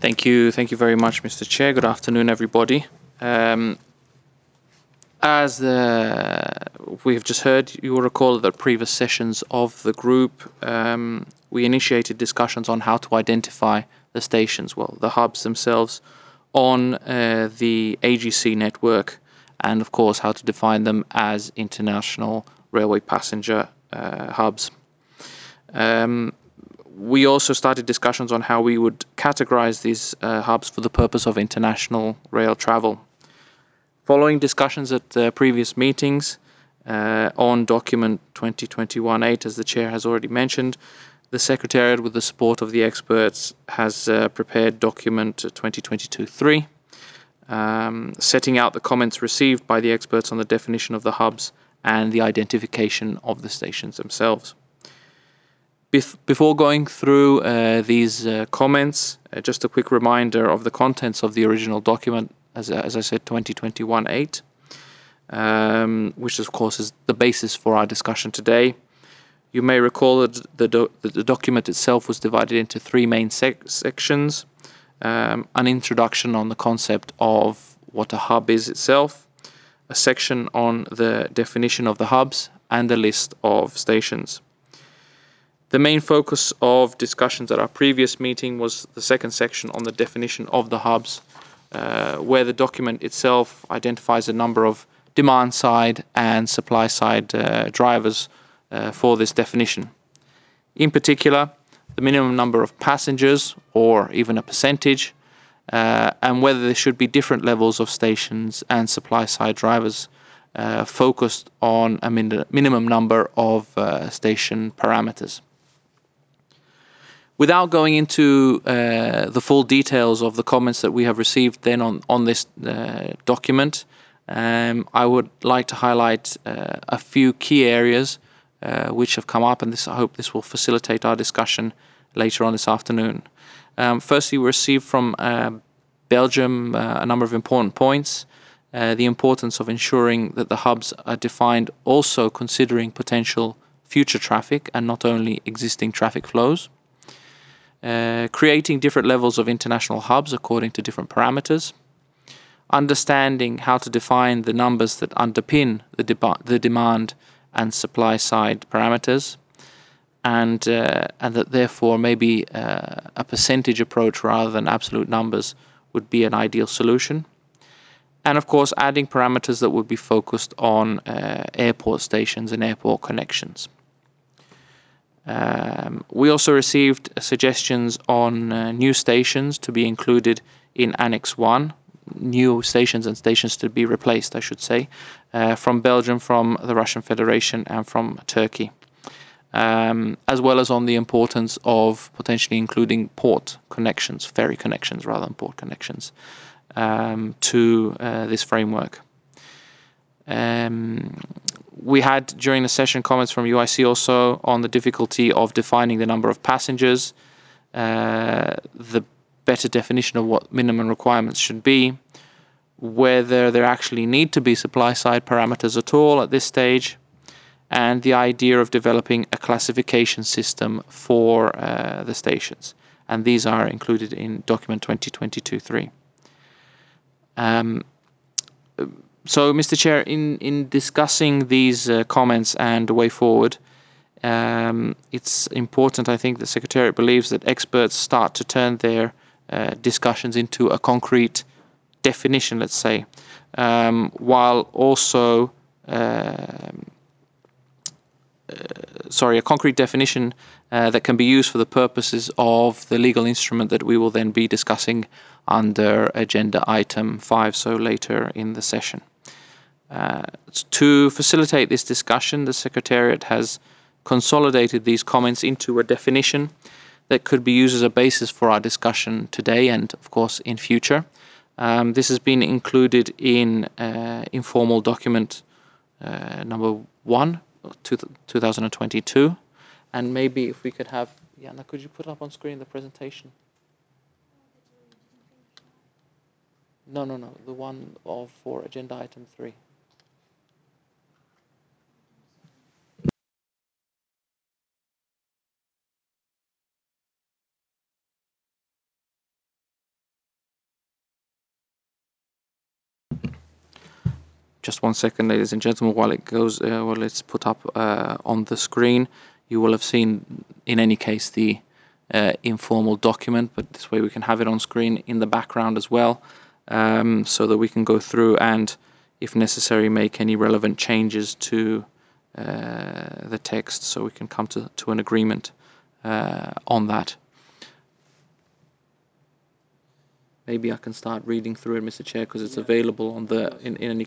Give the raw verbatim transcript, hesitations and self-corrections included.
Thank you. Thank you very much, Mister Chair. Good afternoon, everybody. Um, as uh, we have just heard, you will recall that previous sessions of the group, um, we initiated discussions on how to identify the stations, well, the hubs themselves, on uh, the A G C network, and of course how to define them as international railway passenger uh, hubs. Um, we also started discussions on how we would categorize these uh, hubs for the purpose of international rail travel. Following discussions at uh, previous meetings uh, on document twenty twenty-one eight, as the chair has already mentioned, the Secretariat, with the support of the experts, has uh, prepared document twenty twenty-two three, um, setting out the comments received by the experts on the definition of the hubs and the identification of the stations themselves. Before going through uh, these uh, comments, uh, just a quick reminder of the contents of the original document, as, as I said, twenty twenty-one eight, um, which of course is the basis for our discussion today. You may recall that the, do that the document itself was divided into three main sec sections. Um, an introduction on the concept of what a hub is itself, a section on the definition of the hubs, and a list of stations. The main focus of discussions at our previous meeting was the second section on the definition of the hubs, uh, where the document itself identifies a number of demand-side and supply-side uh, drivers uh, for this definition. In particular, the minimum number of passengers, or even a percentage, uh, and whether there should be different levels of stations and supply-side drivers uh, focused on a min minimum number of uh, station parameters. Without going into uh, the full details of the comments that we have received then on, on this uh, document, um, I would like to highlight uh, a few key areas uh, which have come up, and this, I hope this will facilitate our discussion later on this afternoon. Um, firstly, we received from uh, Belgium uh, a number of important points. Uh, the importance of ensuring that the hubs are defined also considering potential future traffic and not only existing traffic flows. Uh, creating different levels of international hubs according to different parameters, understanding how to define the numbers that underpin the, de the demand and supply side parameters, and, uh, and that therefore maybe uh, a percentage approach rather than absolute numbers would be an ideal solution. And of course, adding parameters that would be focused on uh, airport stations and airport connections. Um, we also received suggestions on uh, new stations to be included in Annex one, new stations and stations to be replaced, I should say, uh, from Belgium, from the Russian Federation, and from Turkey, um, as well as on the importance of potentially including port connections, ferry connections rather than port connections, um, to uh, this framework. Um, we had during the session comments from U I C also on the difficulty of defining the number of passengers, uh, the better definition of what minimum requirements should be, whether there actually need to be supply side parameters at all at this stage, and the idea of developing a classification system for uh, the stations. And these are included in document twenty twenty-two three. Um, So, Mister Chair, in, in discussing these uh, comments and the way forward, um, it's important, I think, the Secretariat believes that experts start to turn their uh, discussions into a concrete definition, let's say, um, while also, uh, uh, sorry, a concrete definition uh, that can be used for the purposes of the legal instrument that we will then be discussing under agenda item five, so later in the session. Uh, to facilitate this discussion, the Secretariat has consolidated these comments into a definition that could be used as a basis for our discussion today and, of course, in future. Um, this has been included in uh, informal document uh, number one, two thousand twenty-two. And maybe if we could have, Jana, could you put up on screen the presentation? No, no, no, the one of for agenda item three. just one second, ladies and gentlemen, while it goes, uh, while it's put up uh, on the screen. You will have seen, in any case, the uh, informal document, but this way we can have it on screen in the background as well, um, so that we can go through and, if necessary, make any relevant changes to uh, the text, so we can come to, to an agreement uh, on that. Maybe I can start reading through it, Mister Chair, because it's available on the in, in any